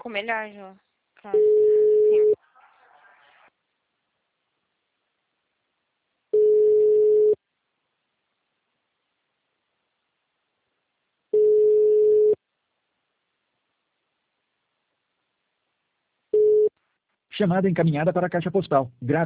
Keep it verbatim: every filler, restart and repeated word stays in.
ficou melhor já. Claro. Sim. Chamada encaminhada para a caixa postal. Grave.